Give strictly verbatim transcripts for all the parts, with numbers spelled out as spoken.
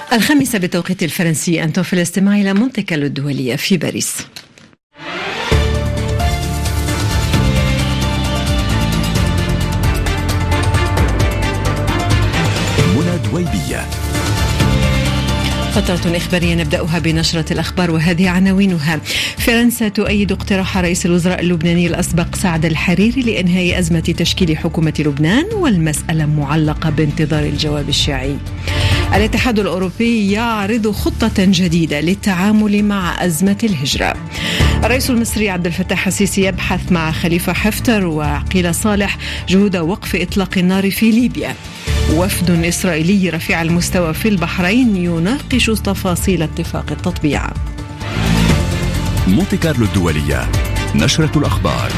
الخامسة بالتوقيت الفرنسي. أنتم في الاستماع إلى مونتي كارلو الدولية في باريس. منى دويبية. فترة إخبارية نبدأها بنشرة الأخبار وهذه عناوينها. فرنسا تؤيد اقتراح رئيس الوزراء اللبناني الأسبق سعد الحريري لإنهاء أزمة تشكيل حكومة لبنان، والمسألة معلقة بانتظار الجواب الشيعي. الاتحاد الأوروبي يعرض خطة جديدة للتعامل مع أزمة الهجرة. الرئيس المصري عبد الفتاح السيسي يبحث مع خليفة حفتر وعقيل صالح جهود وقف إطلاق النار في ليبيا. وفد إسرائيلي رفيع المستوى في البحرين يناقش تفاصيل اتفاق التطبيع. مونتي كارلو الدولية، نشرة الأخبار.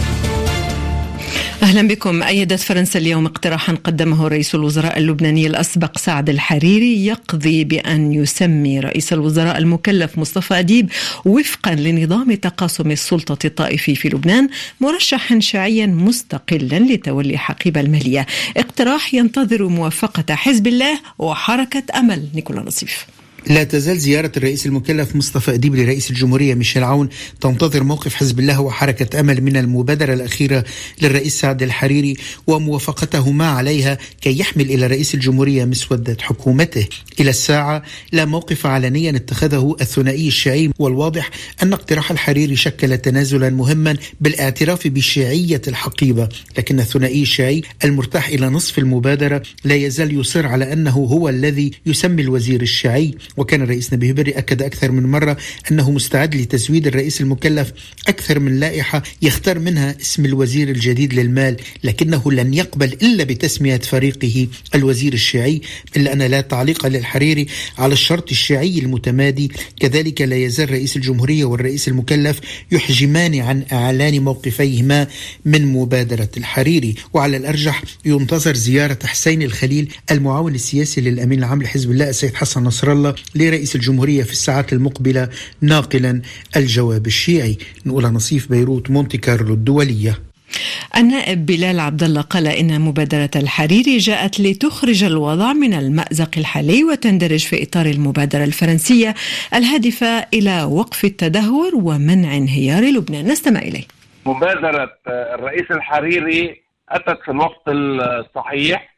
أهلا بكم. أيدت فرنسا اليوم اقتراحا قدمه رئيس الوزراء اللبناني الأسبق سعد الحريري يقضي بأن يسمي رئيس الوزراء المكلف مصطفى أديب وفقا لنظام تقاسم السلطة الطائفي في لبنان مرشحا شيعيا مستقلا لتولي حقيبة المالية. اقتراح ينتظر موافقة حزب الله وحركة أمل. نيكولا نصيف. لا تزال زيارة الرئيس المكلف مصطفى أديب لرئيس الجمهورية ميشيل عون تنتظر موقف حزب الله وحركة أمل من المبادرة الأخيرة للرئيس سعد الحريري وموافقتهما عليها كي يحمل إلى رئيس الجمهورية مسودة حكومته. إلى الساعة لا موقف علنيا اتخذه الثنائي الشيعي، والواضح أن اقتراح الحريري شكل تنازلا مهما بالاعتراف بشيعية الحقيبة، لكن الثنائي الشيعي المرتاح إلى نصف المبادرة لا يزال يصر على أنه هو الذي يسمي الوزير الشيعي. وكان الرئيس نبيه بري أكد أكثر من مرة أنه مستعد لتزويد الرئيس المكلف أكثر من لائحة يختار منها اسم الوزير الجديد للمال، لكنه لن يقبل إلا بتسمية فريقه الوزير الشيعي، إلا أن لا تعليق للحريري على الشرط الشيعي المتمادي. كذلك لا يزال رئيس الجمهورية والرئيس المكلف يحجمان عن إعلان موقفيهما من مبادرة الحريري. وعلى الأرجح ينتظر زيارة حسين الخليل المعاون السياسي للأمين العام لحزب الله السيد حسن نصر الله لرئيس الجمهورية في الساعات المقبلة ناقلا الجواب الشيعي. نقول نصيف بيروت، مونتي كارلو الدولية. النائب بلال عبد الله قال إن مبادرة الحريري جاءت لتخرج الوضع من المأزق الحالي وتندرج في إطار المبادرة الفرنسية الهادفة إلى وقف التدهور ومنع انهيار لبنان. نستمع إليه. مبادرة الرئيس الحريري أتت في الوقت الصحيح،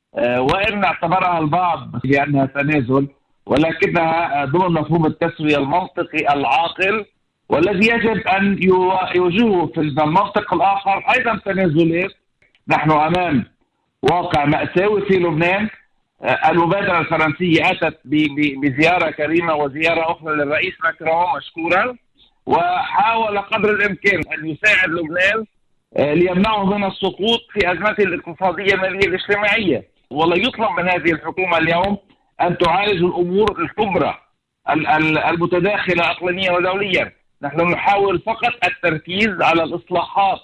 وإن اعتبرها البعض بأنها تنازل، ولكنها ضمن مفهوم التسوية المنطقي العاقل والذي يجب أن يواجهه في المنطق الآخر أيضا تنازلات. نحن أمام واقع مأساوي في لبنان. المبادرة الفرنسية أتت بزيارة كريمة وزيارة أخرى للرئيس ماكرون مشكورا، وحاول قدر الإمكان أن يساعد لبنان ليمنعه من السقوط في أزمته الاقتصادية المالية الاجتماعية. ولا يطلب من هذه الحكومة اليوم أن تعالج الأمور الكبرى المتداخلة إقليميا ودوليا. نحن نحاول فقط التركيز على الإصلاحات،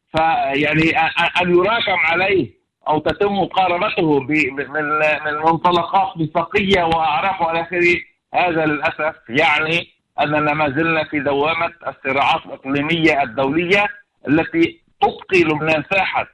فيعني أن يراكم عليه أو تتم مقاربته من منطلقات ميثاقية وأعراف وإلى آخره، هذا للأسف يعني أننا ما زلنا في دوامة الصراعات الإقليمية الدولية التي تبقي لبنان ساحة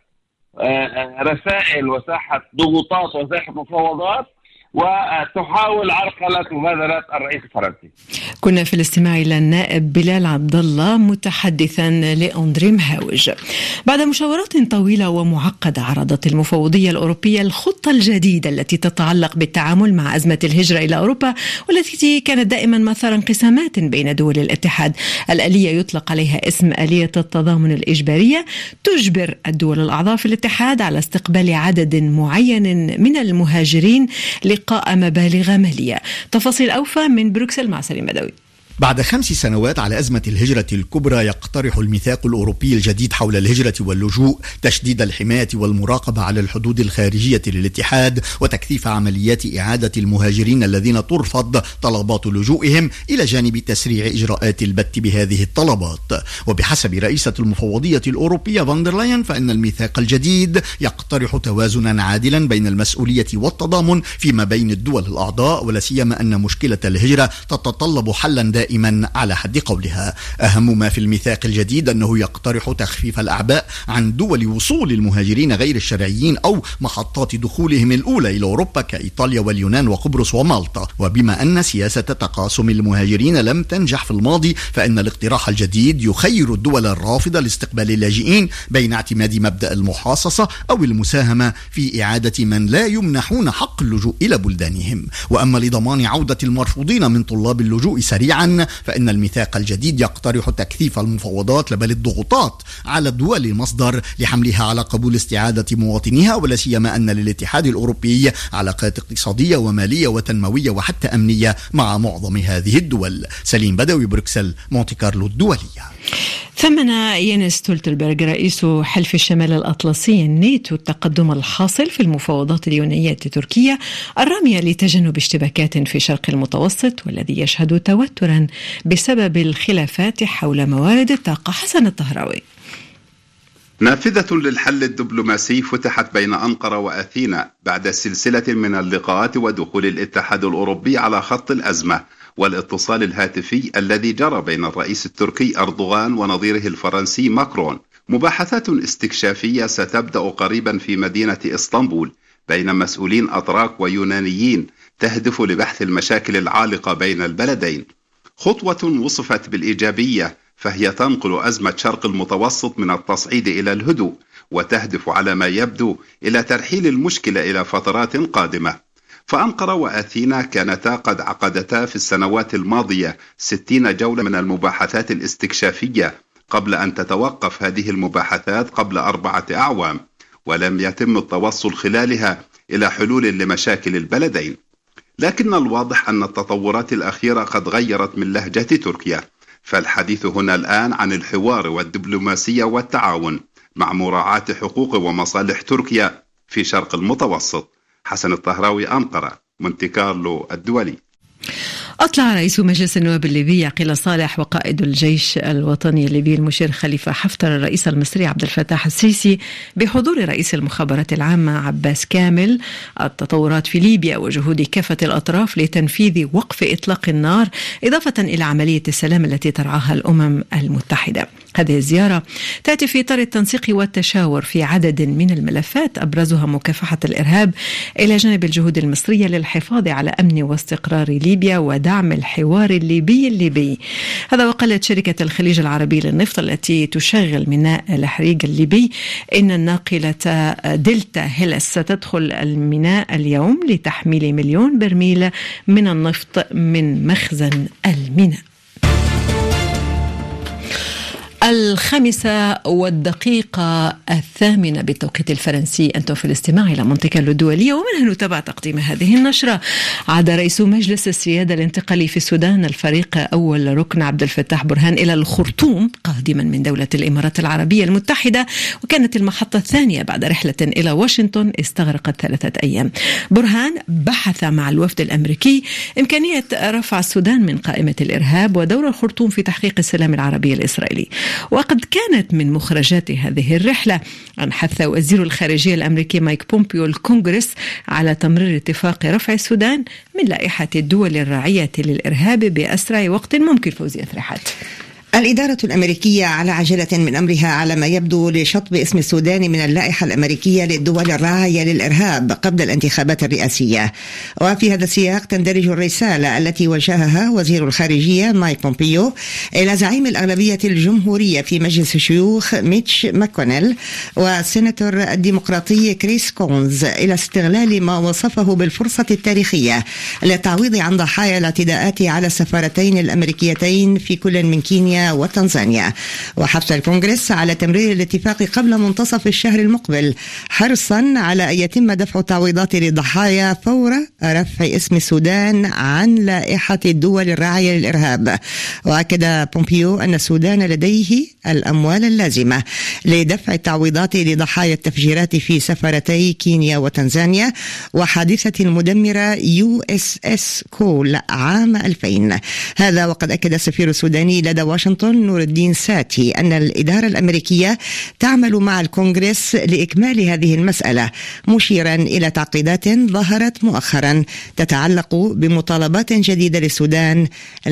رسائل وساحة ضغوطات وساحة مفاوضات، وتحاول عرقلة مبادرة الرئيس الفرنسي. كنا في الاستماع إلى النائب بلال عبد الله متحدثا لأندري مهاوج. بعد مشاورات طويلة ومعقدة عرضت المفوضية الأوروبية الخطة الجديدة التي تتعلق بالتعامل مع أزمة الهجرة إلى أوروبا، والتي كانت دائما مثار انقسامات بين دول الاتحاد. الآلية يطلق عليها اسم آلية التضامن الإجبارية، تجبر الدول الأعضاء في الاتحاد على استقبال عدد معين من المهاجرين لقاء مبالغ مالية. تفاصيل أوفى من بروكسل مع سليم بدوي. بعد خمس سنوات على أزمة الهجرة الكبرى، يقترح الميثاق الأوروبي الجديد حول الهجرة واللجوء تشديد الحماية والمراقبة على الحدود الخارجية للاتحاد، وتكثيف عمليات إعادة المهاجرين الذين ترفض طلبات لجوئهم، إلى جانب تسريع إجراءات البت بهذه الطلبات. وبحسب رئيسة المفوضية الأوروبية فان دير لاين، فإن الميثاق الجديد يقترح توازنا عادلا بين المسؤولية والتضامن فيما بين الدول الأعضاء، ولا سيما أن مشكلة الهجرة تتطلب حلا دائما دائما على حد قولها. أهم ما في الميثاق الجديد أنه يقترح تخفيف الأعباء عن دول وصول المهاجرين غير الشرعيين أو محطات دخولهم الأولى إلى أوروبا كإيطاليا واليونان وقبرص ومالطا. وبما أن سياسة تقاسم المهاجرين لم تنجح في الماضي، فإن الاقتراح الجديد يخير الدول الرافضة لاستقبال اللاجئين بين اعتماد مبدأ المحاصصة أو المساهمة في إعادة من لا يمنحون حق اللجوء إلى بلدانهم. وأما لضمان عودة المرفوضين من طلاب اللجوء سريعا، فإن الميثاق الجديد يقترح تكثيف المفاوضات بل الضغوطات على الدول المصدر لحملها على قبول استعادة مواطنيها، ولا سيما أن للاتحاد الأوروبي علاقات اقتصادية ومالية وتنموية وحتى أمنية مع معظم هذه الدول. سليم بدوي، بروكسل، مونتي كارلو الدولية. ثمن يانس ستولتنبرغ رئيس حلف الشمال الأطلسي الناتو التقدم الحاصل في المفاوضات اليونانية التركية الرامية لتجنب اشتباكات في شرق المتوسط، والذي يشهد توترا بسبب الخلافات حول موارد الطاقة. حسن الطهراوي. نافذة للحل الدبلوماسي فتحت بين أنقرة وأثينا بعد سلسلة من اللقاءات ودخول الاتحاد الأوروبي على خط الأزمة والاتصال الهاتفي الذي جرى بين الرئيس التركي أردوغان ونظيره الفرنسي ماكرون. مباحثات استكشافية ستبدأ قريبا في مدينة إسطنبول بين مسؤولين أتراك ويونانيين تهدف لبحث المشاكل العالقة بين البلدين. خطوة وصفت بالإيجابية، فهي تنقل أزمة شرق المتوسط من التصعيد إلى الهدوء، وتهدف على ما يبدو إلى ترحيل المشكلة إلى فترات قادمة. فأنقرة وأثينا كانتا قد عقدتا في السنوات الماضية ستين جولة من المباحثات الاستكشافية قبل أن تتوقف هذه المباحثات قبل أربعة أعوام، ولم يتم التوصل خلالها إلى حلول لمشاكل البلدين. لكن الواضح أن التطورات الأخيرة قد غيرت من لهجة تركيا، فالحديث هنا الآن عن الحوار والدبلوماسية والتعاون مع مراعاة حقوق ومصالح تركيا في شرق المتوسط. حسن الطهراوي، أنقرة، مونتي كارلو الدولي. أطلع رئيس مجلس النواب الليبي عقيل صالح وقائد الجيش الوطني الليبي المشير خليفة حفتر الرئيس المصري عبد الفتاح السيسي بحضور رئيس المخابرات العامة عباس كامل التطورات في ليبيا وجهود كافة الأطراف لتنفيذ وقف إطلاق النار، إضافة إلى عملية السلام التي ترعاها الأمم المتحدة. هذه الزيارة تأتي في إطار التنسيق والتشاور في عدد من الملفات أبرزها مكافحة الإرهاب، إلى جانب الجهود المصرية للحفاظ على أمن واستقرار ليبيا ودعم الحوار الليبي الليبي. هذا وقالت شركة الخليج العربي للنفط التي تشغل ميناء الحريق الليبي إن الناقلة دلتا هيلس ستدخل الميناء اليوم لتحميل مليون برميل من النفط من مخزن الميناء. الخامسة والدقيقة الثامنة بالتوقيت الفرنسي. أنتم في الاستماع إلى مونتي كارلو الدولية، ومنها نتابع تقديم هذه النشرة. عاد رئيس مجلس السيادة الانتقالي في السودان الفريق أول ركن عبد الفتاح برهان إلى الخرطوم قادما من دولة الإمارات العربية المتحدة، وكانت المحطة الثانية بعد رحلة إلى واشنطن استغرقت ثلاثة أيام. برهان بحث مع الوفد الأمريكي إمكانية رفع السودان من قائمة الإرهاب ودور الخرطوم في تحقيق السلام العربي الإسرائيلي. وقد كانت من مخرجات هذه الرحلة أن حث وزير الخارجية الأمريكي مايك بومبيو الكونغرس على تمرير اتفاق رفع السودان من لائحة الدول الراعية للإرهاب بأسرع وقت ممكن. فوزي أثرحات. الإدارة الأمريكية على عجلة من أمرها على ما يبدو لشطب اسم السودان من اللائحة الأمريكية للدول الراعية للإرهاب قبل الانتخابات الرئاسية. وفي هذا السياق تندرج الرسالة التي وجهها وزير الخارجية مايك بومبيو إلى زعيم الأغلبية الجمهورية في مجلس الشيوخ ميتش ماكونيل والسيناتور الديمقراطي كريس كونز إلى استغلال ما وصفه بالفرصة التاريخية للتعويض عن ضحايا الاعتداءات على السفارتين الأمريكيتين في كل من كينيا وتنزانيا. وحث الكونغرس على تمرير الاتفاق قبل منتصف الشهر المقبل، حرصا على أن يتم دفع التعويضات للضحايا فور رفع اسم السودان عن لائحة الدول الراعية للإرهاب. وأكد بومبيو أن السودان لديه الأموال اللازمة لدفع التعويضات لضحايا التفجيرات في سفارتي كينيا وتنزانيا وحادثة المدمرة يو اس اس كول عام ألفين. هذا وقد أكد السفير السوداني لدى واشنطن واشنطن نور الدين ساتي أن الإدارة الأمريكية تعمل مع الكونغرس لإكمال هذه المسألة، مشيرا إلى تعقيدات ظهرت مؤخرا تتعلق بمطالبات جديدة للسودان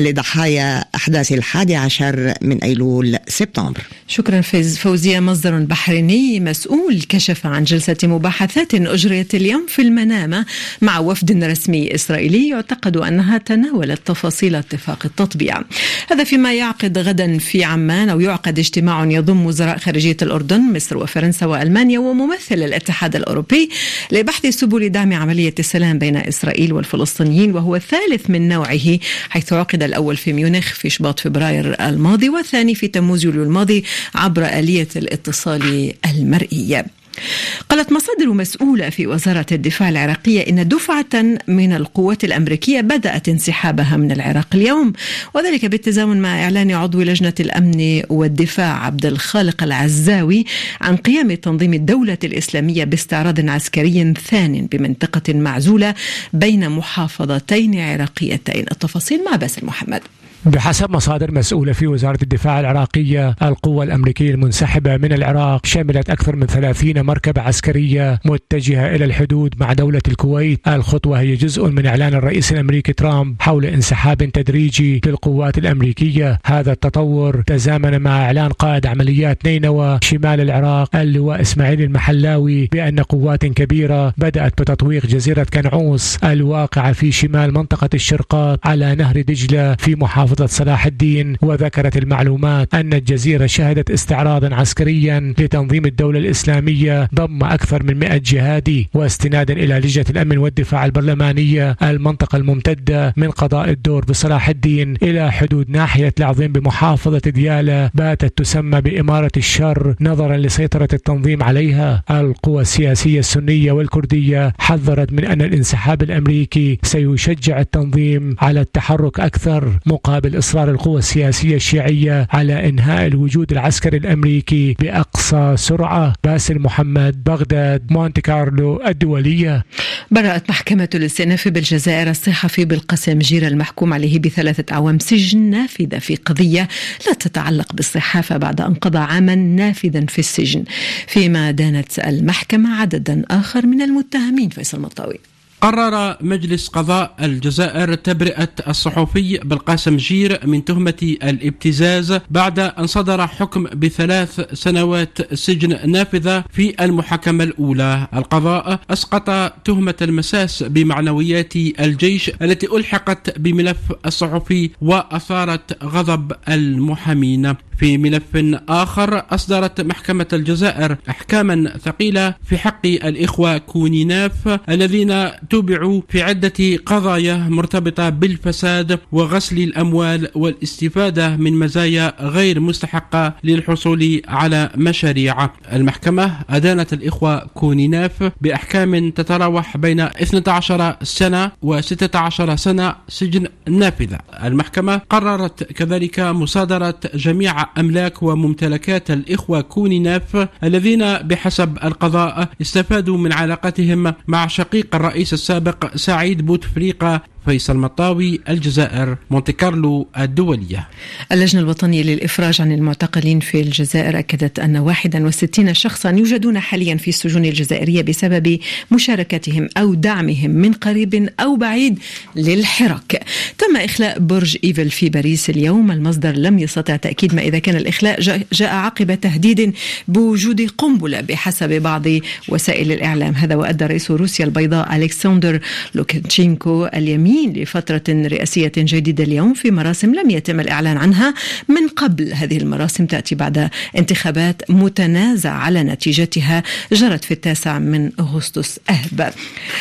لضحايا أحداث الحادي عشر من أيلول سبتمبر. شكرا فوزية. مصدر بحريني مسؤول كشف عن جلسة مباحثات أجريت اليوم في المنامة مع وفد رسمي إسرائيلي يعتقد أنها تناولت تفاصيل اتفاق التطبيع. هذا فيما يعقد غدا في عمان أو يعقد اجتماع يضم وزراء خارجية الأردن مصر وفرنسا وألمانيا وممثل الاتحاد الأوروبي لبحث سبل دعم عملية السلام بين إسرائيل والفلسطينيين، وهو الثالث من نوعه، حيث عقد الأول في ميونخ في شباط فبراير الماضي والثاني في تموز يوليو الماضي عبر آلية الاتصال المرئية. قالت مصادر مسؤولة في وزارة الدفاع العراقية إن دفعة من القوات الأمريكية بدأت انسحابها من العراق اليوم، وذلك بالتزامن مع إعلان عضو لجنة الأمن والدفاع عبد الخالق العزاوي عن قيام تنظيم الدولة الإسلامية باستعراض عسكري ثان بمنطقة معزولة بين محافظتين عراقيتين. التفاصيل مع باسل محمد. بحسب مصادر مسؤولة في وزارة الدفاع العراقية، القوة الأمريكية المنسحبة من العراق شملت أكثر من ثلاثين مركبة عسكرية متجهة إلى الحدود مع دولة الكويت. الخطوة هي جزء من إعلان الرئيس الأمريكي ترامب حول انسحاب تدريجي للقوات الأمريكية. هذا التطور تزامن مع إعلان قائد عمليات نينوى شمال العراق اللواء إسماعيل المحلاوي بأن قوات كبيرة بدأت بتطويق جزيرة كنعوس الواقعة في شمال منطقة الشرقاط على نهر دجلة في محافظة صلاح الدين. وذكرت المعلومات أن الجزيرة شهدت استعراضا عسكريا لتنظيم الدولة الإسلامية ضم أكثر من مئة جهادي. واستنادا إلى لجنة الأمن والدفاع البرلمانية، المنطقة الممتدة من قضاء الدور بصلاح الدين إلى حدود ناحية العظيم بمحافظة ديالى باتت تسمى بإمارة الشر نظرا لسيطرة التنظيم عليها. القوى السياسية السنية والكردية حذرت من أن الانسحاب الأمريكي سيشجع التنظيم على التحرك أكثر مقابل إصرار القوى السياسية الشيعية على إنهاء الوجود العسكري الأمريكي بأقصى سرعة. باسل محمد، بغداد، مونتي كارلو الدولية. برأت محكمة الاستئناف بالجزائر الصحفي بالقاسم جيرة المحكوم عليه بثلاثة أعوام سجن نافذة في قضية لا تتعلق بالصحافة بعد أن قضى عاما نافذا في السجن، فيما دانت المحكمة عددا آخر من المتهمين. فيصل مطاوي. قرر مجلس قضاء الجزائر تبرئة الصحفي بالقاسم جير من تهمة الابتزاز بعد أن صدر حكم بثلاث سنوات سجن نافذة في المحاكمة الأولى. القضاء أسقط تهمة المساس بمعنويات الجيش التي ألحقت بملف الصحفي وأثارت غضب المحامين. في ملف آخر أصدرت محكمة الجزائر أحكاما ثقيلة في حق الإخوة كونيناف الذين تبعوا في عدة قضايا مرتبطة بالفساد وغسل الأموال والاستفادة من مزايا غير مستحقة للحصول على مشاريع. المحكمة أدانت الإخوة كونيناف بأحكام تتراوح بين اثنتي عشرة سنة وستة عشر سنة سجن نافذة. المحكمة قررت كذلك مصادرة جميع أملاك وممتلكات الإخوة كونيناف الذين بحسب القضاء استفادوا من علاقتهم مع شقيق الرئيس السابق سعيد بوتفليقة. فيصل مطاوي، الجزائر، مونتي كارلو الدولية. اللجنة الوطنية للإفراج عن المعتقلين في الجزائر أكدت أن واحد وستين شخصا يوجدون حاليا في السجون الجزائرية بسبب مشاركتهم أو دعمهم من قريب أو بعيد للحراك. تم إخلاء برج إيفل في باريس اليوم. المصدر لم يستطع تأكيد ما إذا كان الإخلاء جاء عقب تهديد بوجود قنبلة بحسب بعض وسائل الإعلام. هذا وأدى رئيس روسيا البيضاء ألكسندر لوكاشينكو اليمين لفترة رئاسية جديدة اليوم في مراسم لم يتم الإعلان عنها من قبل. هذه المراسم تأتي بعد انتخابات متنازع على نتيجتها جرت في التاسع من أغسطس آب.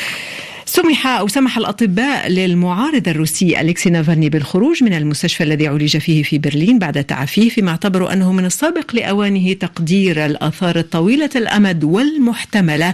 سمح أو سمح الأطباء للمعارض الروسي أليكسي نافالني بالخروج من المستشفى الذي عولج فيه في برلين بعد تعافيه، فيما اعتبروا أنه من السابق لأوانه تقدير الآثار الطويلة الأمد والمحتملة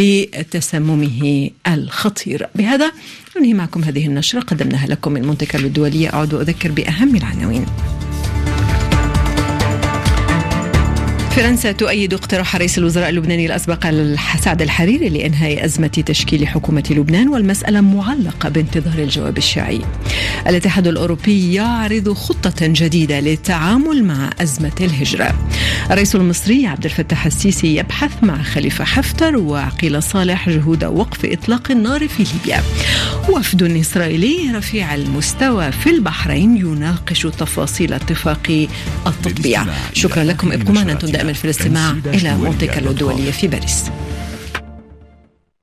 لتسممه الخطير. بهذا ننهي معكم هذه النشرة قدمناها لكم من مونتي كارلو الدولية. أعود وأذكر بأهم العناوين. فرنسا تؤيد اقتراح رئيس الوزراء اللبناني الأسبق سعد الحريري لإنهاء أزمة تشكيل حكومة لبنان، والمسألة معلقة بانتظار الجواب الشيعي. الاتحاد الأوروبي يعرض خطة جديدة للتعامل مع أزمة الهجرة. الرئيس المصري عبد الفتاح السيسي يبحث مع خليفة حفتر وعقيل صالح جهود وقف إطلاق النار في ليبيا. وفد إسرائيلي رفيع المستوى في البحرين يناقش تفاصيل اتفاق التطبيع. شكرا لكم، ابقوا معنا أنتم دائما في الاستماع إلى مونتي كارلو الدولية في باريس.